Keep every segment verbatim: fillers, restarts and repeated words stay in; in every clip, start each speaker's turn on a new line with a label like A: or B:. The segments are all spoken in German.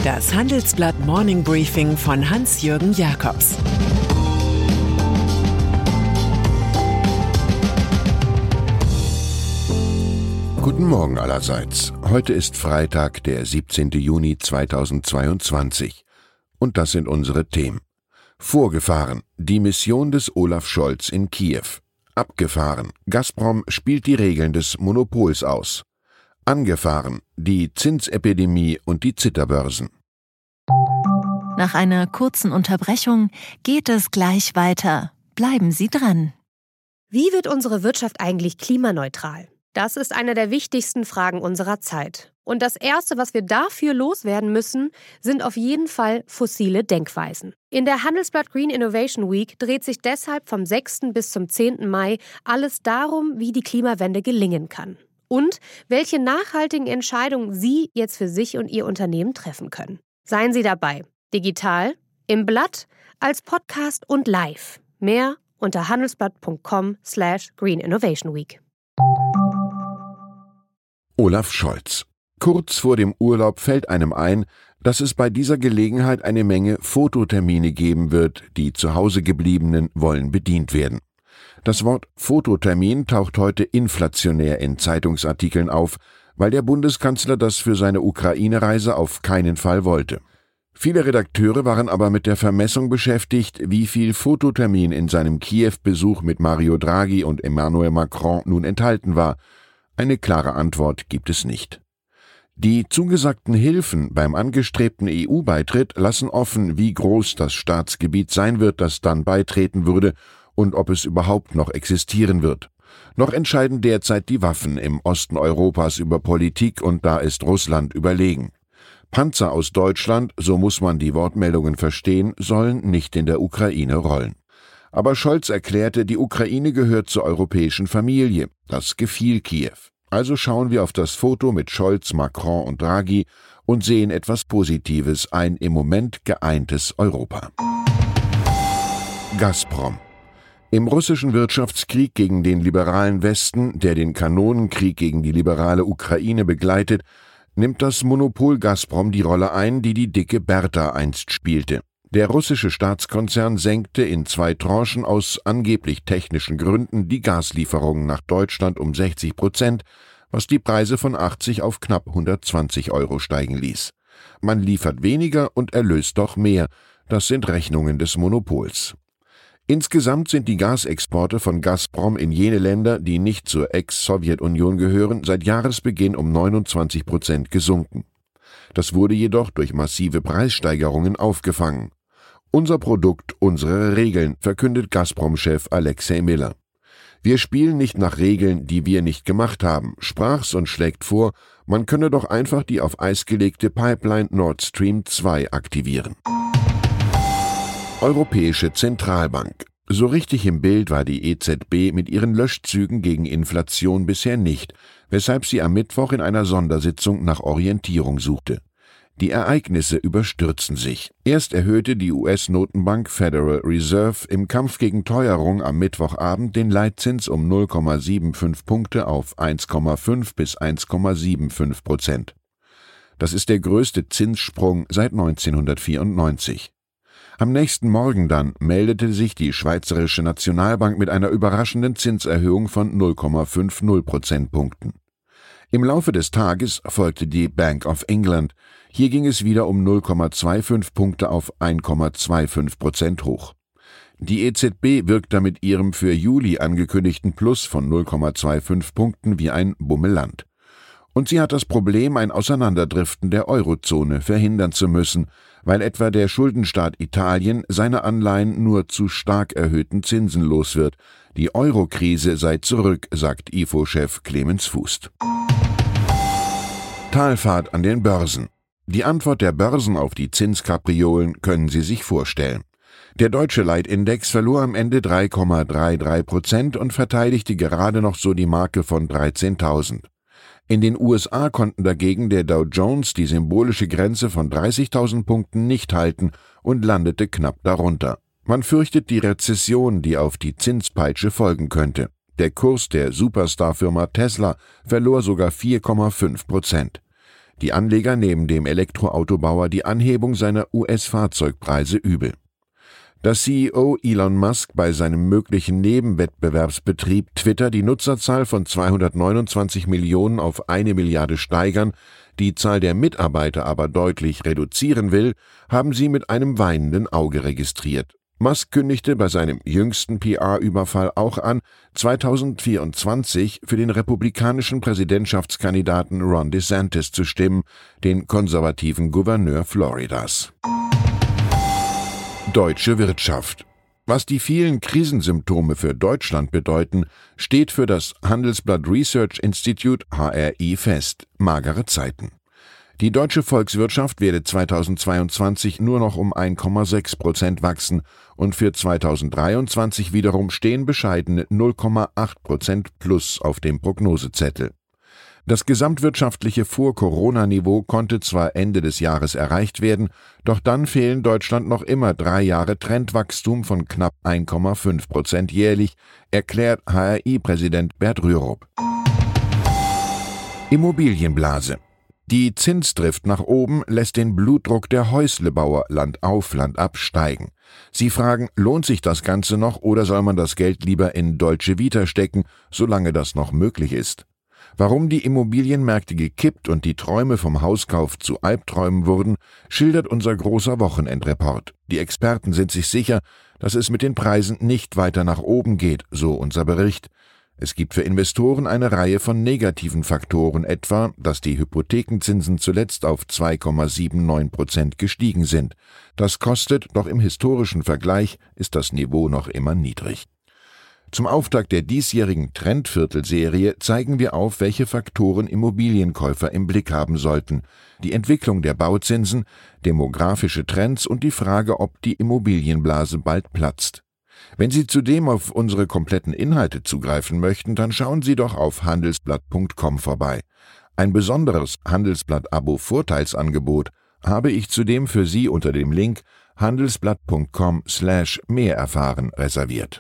A: Das Handelsblatt Morning Briefing von Hans-Jürgen Jakobs.
B: Guten Morgen allerseits. Heute ist Freitag, der siebzehnten Juni zweitausendzweiundzwanzig. Und das sind unsere Themen. Vorgefahren. Die Mission des Olaf Scholz in Kiew. Abgefahren. Gazprom spielt die Regeln des Monopols aus. Angefahren. Die Zinsepidemie und die Zitterbörsen.
C: Nach einer kurzen Unterbrechung geht es gleich weiter. Bleiben Sie dran.
D: Wie wird unsere Wirtschaft eigentlich klimaneutral? Das ist eine der wichtigsten Fragen unserer Zeit. Und das Erste, was wir dafür loswerden müssen, sind auf jeden Fall fossile Denkweisen. In der Handelsblatt Green Innovation Week dreht sich deshalb vom sechsten bis zum zehnten Mai alles darum, wie die Klimawende gelingen kann. Und welche nachhaltigen Entscheidungen Sie jetzt für sich und Ihr Unternehmen treffen können. Seien Sie dabei. Digital, im Blatt, als Podcast und live. Mehr unter handelsblatt.com slash Green Innovation Week.
B: Olaf Scholz. Kurz vor dem Urlaub fällt einem ein, dass es bei dieser Gelegenheit eine Menge Fototermine geben wird, die zu Hause gebliebenen wollen bedient werden. Das Wort Fototermin taucht heute inflationär in Zeitungsartikeln auf, weil der Bundeskanzler das für seine Ukraine-Reise auf keinen Fall wollte. Viele Redakteure waren aber mit der Vermessung beschäftigt, wie viel Fototermin in seinem Kiew-Besuch mit Mario Draghi und Emmanuel Macron nun enthalten war. Eine klare Antwort gibt es nicht. Die zugesagten Hilfen beim angestrebten E U-Beitritt lassen offen, wie groß das Staatsgebiet sein wird, das dann beitreten würde und ob es überhaupt noch existieren wird. Noch entscheiden derzeit die Waffen im Osten Europas über Politik und da ist Russland überlegen. Panzer aus Deutschland, so muss man die Wortmeldungen verstehen, sollen nicht in der Ukraine rollen. Aber Scholz erklärte, die Ukraine gehört zur europäischen Familie. Das gefiel Kiew. Also schauen wir auf das Foto mit Scholz, Macron und Draghi und sehen etwas Positives, ein im Moment geeintes Europa. Gazprom. Im russischen Wirtschaftskrieg gegen den liberalen Westen, der den Kanonenkrieg gegen die liberale Ukraine begleitet, nimmt das Monopol Gazprom die Rolle ein, die die dicke Bertha einst spielte. Der russische Staatskonzern senkte in zwei Tranchen aus angeblich technischen Gründen die Gaslieferungen nach Deutschland um sechzig Prozent, was die Preise von achtzig auf knapp hundertzwanzig Euro steigen ließ. Man liefert weniger und erlöst doch mehr. Das sind Rechnungen des Monopols. Insgesamt sind die Gasexporte von Gazprom in jene Länder, die nicht zur Ex-Sowjetunion gehören, seit Jahresbeginn um neunundzwanzig Prozent gesunken. Das wurde jedoch durch massive Preissteigerungen aufgefangen. Unser Produkt, unsere Regeln, verkündet Gazprom-Chef Alexei Miller. Wir spielen nicht nach Regeln, die wir nicht gemacht haben, sprach's und schlägt vor, man könne doch einfach die auf Eis gelegte Pipeline Nord Stream zwei aktivieren. Europäische Zentralbank. So richtig im Bild war die E Z B mit ihren Löschzügen gegen Inflation bisher nicht, weshalb sie am Mittwoch in einer Sondersitzung nach Orientierung suchte. Die Ereignisse überstürzen sich. Erst erhöhte die U S-Notenbank Federal Reserve im Kampf gegen Teuerung am Mittwochabend den Leitzins um null Komma fünfundsiebzig Punkte auf eins Komma fünf bis eins Komma fünfundsiebzig Prozent. Das ist der größte Zinssprung seit neunzehnhundertvierundneunzig. Am nächsten Morgen dann meldete sich die Schweizerische Nationalbank mit einer überraschenden Zinserhöhung von null Komma fünfzig Prozentpunkten. Im Laufe des Tages folgte die Bank of England. Hier ging es wieder um null Komma fünfundzwanzig Punkte auf eins Komma fünfundzwanzig Prozent hoch. Die E Z B wirkt damit ihrem für Juli angekündigten Plus von null Komma fünfundzwanzig Punkten wie ein Bummeland. Und sie hat das Problem, ein Auseinanderdriften der Eurozone verhindern zu müssen, weil etwa der Schuldenstaat Italien seine Anleihen nur zu stark erhöhten Zinsen los wird. Die Eurokrise sei zurück, sagt I F O-Chef Clemens Fußt. Talfahrt an den Börsen. Die Antwort der Börsen auf die Zinskapriolen können Sie sich vorstellen. Der deutsche Leitindex verlor am Ende drei Komma dreiunddreißig Prozent und verteidigte gerade noch so die Marke von dreizehntausend. In den U S A konnten dagegen der Dow Jones die symbolische Grenze von dreißigtausend Punkten nicht halten und landete knapp darunter. Man fürchtet die Rezession, die auf die Zinspeitsche folgen könnte. Der Kurs der Superstar-Firma Tesla verlor sogar vier Komma fünf Prozent. Die Anleger nehmen dem Elektroautobauer die Anhebung seiner U S-Fahrzeugpreise übel. Dass C E O Elon Musk bei seinem möglichen Nebenwettbewerbsbetrieb Twitter die Nutzerzahl von zweihundertneunundzwanzig Millionen auf eine Milliarde steigern, die Zahl der Mitarbeiter aber deutlich reduzieren will, haben sie mit einem weinenden Auge registriert. Musk kündigte bei seinem jüngsten P R-Überfall auch an, zweitausendvierundzwanzig für den republikanischen Präsidentschaftskandidaten Ron DeSantis zu stimmen, den konservativen Gouverneur Floridas. Deutsche Wirtschaft. Was die vielen Krisensymptome für Deutschland bedeuten, steht für das Handelsblatt Research Institute H R I fest: magere Zeiten. Die deutsche Volkswirtschaft werde zweitausendzweiundzwanzig nur noch um eins Komma sechs Prozent wachsen und für zweitausenddreiundzwanzig wiederum stehen bescheidene null Komma acht Prozent plus auf dem Prognosezettel. Das gesamtwirtschaftliche Vor-Corona-Niveau konnte zwar Ende des Jahres erreicht werden, doch dann fehlen Deutschland noch immer drei Jahre Trendwachstum von knapp eins Komma fünf Prozent jährlich, erklärt H R I-Präsident Bert Rürup. Immobilienblase. Die Zinsdrift nach oben lässt den Blutdruck der Häuslebauer Land auf, Land ab steigen. Sie fragen, lohnt sich das Ganze noch oder soll man das Geld lieber in Deutsche Vita stecken, solange das noch möglich ist? Warum die Immobilienmärkte gekippt und die Träume vom Hauskauf zu Albträumen wurden, schildert unser großer Wochenendreport. Die Experten sind sich sicher, dass es mit den Preisen nicht weiter nach oben geht, so unser Bericht. Es gibt für Investoren eine Reihe von negativen Faktoren, etwa, dass die Hypothekenzinsen zuletzt auf zwei Komma neunundsiebzig Prozent gestiegen sind. Das kostet, doch im historischen Vergleich ist das Niveau noch immer niedrig. Zum Auftakt der diesjährigen Trendviertelserie zeigen wir auf, welche Faktoren Immobilienkäufer im Blick haben sollten: die Entwicklung der Bauzinsen, demografische Trends und die Frage, ob die Immobilienblase bald platzt. Wenn Sie zudem auf unsere kompletten Inhalte zugreifen möchten, dann schauen Sie doch auf handelsblatt punkt com vorbei. Ein besonderes Handelsblatt-Abo-Vorteilsangebot habe ich zudem für Sie unter dem Link handelsblatt punkt com slash mehr erfahren reserviert.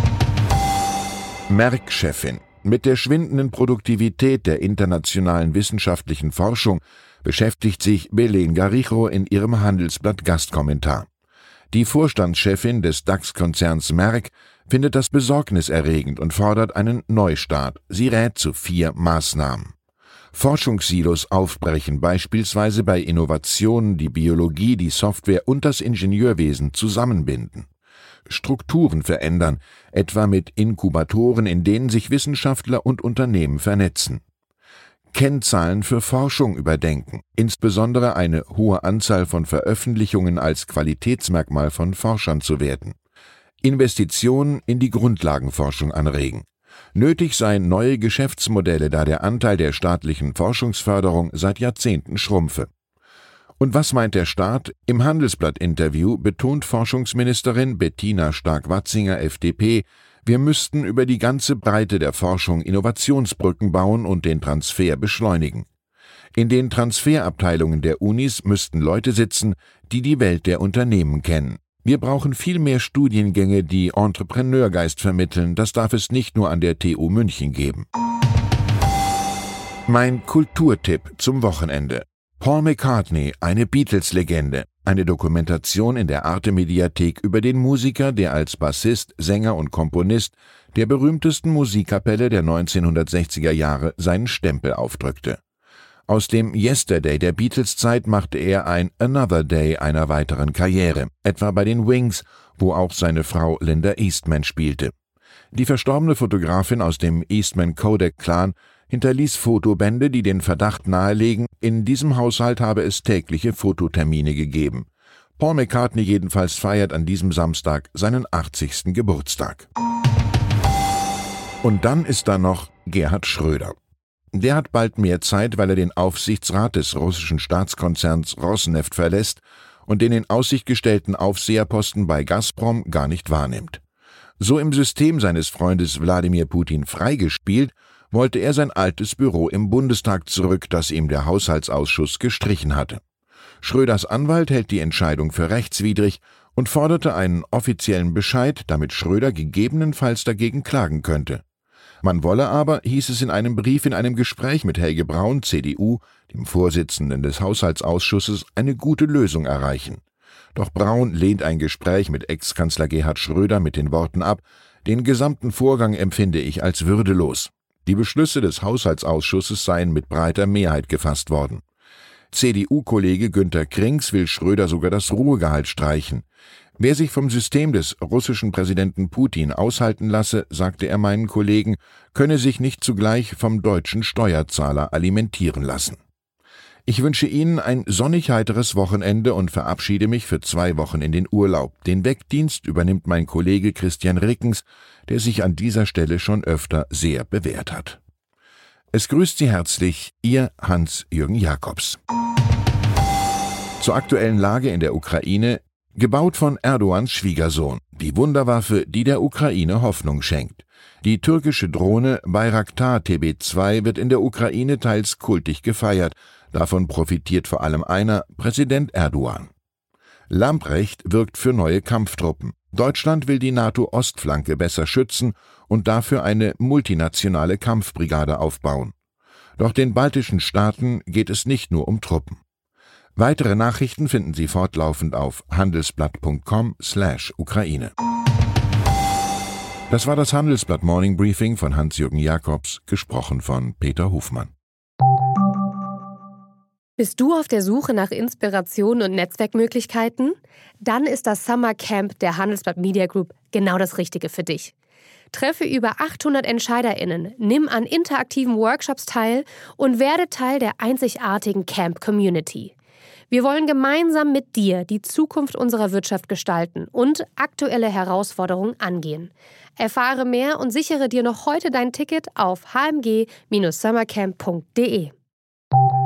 B: Merck-Chefin. Mit der schwindenden Produktivität der internationalen wissenschaftlichen Forschung beschäftigt sich Belén Garijo in ihrem Handelsblatt-Gastkommentar. Die Vorstandschefin des DAX-Konzerns Merck findet das besorgniserregend und fordert einen Neustart. Sie rät zu vier Maßnahmen. Forschungssilos aufbrechen, beispielsweise bei Innovationen, die Biologie, die Software und das Ingenieurwesen zusammenbinden. Strukturen verändern, etwa mit Inkubatoren, in denen sich Wissenschaftler und Unternehmen vernetzen. Kennzahlen für Forschung überdenken, insbesondere eine hohe Anzahl von Veröffentlichungen als Qualitätsmerkmal von Forschern zu werten. Investitionen in die Grundlagenforschung anregen. Nötig seien neue Geschäftsmodelle, da der Anteil der staatlichen Forschungsförderung seit Jahrzehnten schrumpfe. Und was meint der Staat? Im Handelsblatt-Interview betont Forschungsministerin Bettina Stark-Watzinger, F D P, wir müssten über die ganze Breite der Forschung Innovationsbrücken bauen und den Transfer beschleunigen. In den Transferabteilungen der Unis müssten Leute sitzen, die die Welt der Unternehmen kennen. Wir brauchen viel mehr Studiengänge, die Entrepreneurgeist vermitteln. Das darf es nicht nur an der T U München geben. Mein Kulturtipp zum Wochenende. Paul McCartney, eine Beatles-Legende. Eine Dokumentation in der Arte-Mediathek über den Musiker, der als Bassist, Sänger und Komponist der berühmtesten Musikkapelle der neunzehnhundertsechziger Jahre seinen Stempel aufdrückte. Aus dem Yesterday der Beatles-Zeit machte er ein Another Day einer weiteren Karriere, etwa bei den Wings, wo auch seine Frau Linda Eastman spielte. Die verstorbene Fotografin aus dem Eastman-Kodak-Clan hinterließ Fotobände, die den Verdacht nahelegen, in diesem Haushalt habe es tägliche Fototermine gegeben. Paul McCartney jedenfalls feiert an diesem Samstag seinen achtzigsten Geburtstag. Und dann ist da noch Gerhard Schröder. Der hat bald mehr Zeit, weil er den Aufsichtsrat des russischen Staatskonzerns Rosneft verlässt und den in Aussicht gestellten Aufseherposten bei Gazprom gar nicht wahrnimmt. So im System seines Freundes Wladimir Putin freigespielt, wollte er sein altes Büro im Bundestag zurück, das ihm der Haushaltsausschuss gestrichen hatte. Schröders Anwalt hält die Entscheidung für rechtswidrig und forderte einen offiziellen Bescheid, damit Schröder gegebenenfalls dagegen klagen könnte. Man wolle aber, hieß es in einem Brief in einem Gespräch mit Helge Braun, C D U, dem Vorsitzenden des Haushaltsausschusses, eine gute Lösung erreichen. Doch Braun lehnt ein Gespräch mit Ex-Kanzler Gerhard Schröder mit den Worten ab: Den gesamten Vorgang empfinde ich als würdelos. Die Beschlüsse des Haushaltsausschusses seien mit breiter Mehrheit gefasst worden. C D U-Kollege Günter Krings will Schröder sogar das Ruhegehalt streichen. Wer sich vom System des russischen Präsidenten Putin aushalten lasse, sagte er meinen Kollegen, könne sich nicht zugleich vom deutschen Steuerzahler alimentieren lassen. Ich wünsche Ihnen ein sonnig heiteres Wochenende und verabschiede mich für zwei Wochen in den Urlaub. Den Wegdienst übernimmt mein Kollege Christian Rickens, der sich an dieser Stelle schon öfter sehr bewährt hat. Es grüßt Sie herzlich, Ihr Hans-Jürgen Jakobs. Zur aktuellen Lage in der Ukraine, gebaut von Erdogans Schwiegersohn, die Wunderwaffe, die der Ukraine Hoffnung schenkt. Die türkische Drohne Bayraktar T B zwei wird in der Ukraine teils kultig gefeiert. Davon profitiert vor allem einer, Präsident Erdogan. Lamprecht wirkt für neue Kampftruppen. Deutschland will die NATO-Ostflanke besser schützen und dafür eine multinationale Kampfbrigade aufbauen. Doch den baltischen Staaten geht es nicht nur um Truppen. Weitere Nachrichten finden Sie fortlaufend auf handelsblatt punkt com slash Ukraine. Das war das Handelsblatt Morning Briefing von Hans-Jürgen Jakobs, gesprochen von Peter Hofmann.
D: Bist du auf der Suche nach Inspiration und Netzwerkmöglichkeiten? Dann ist das Summer Camp der Handelsblatt Media Group genau das Richtige für dich. Treffe über achthundert EntscheiderInnen, nimm an interaktiven Workshops teil und werde Teil der einzigartigen Camp-Community. Wir wollen gemeinsam mit dir die Zukunft unserer Wirtschaft gestalten und aktuelle Herausforderungen angehen. Erfahre mehr und sichere dir noch heute dein Ticket auf h m g Bindestrich summercamp punkt d e.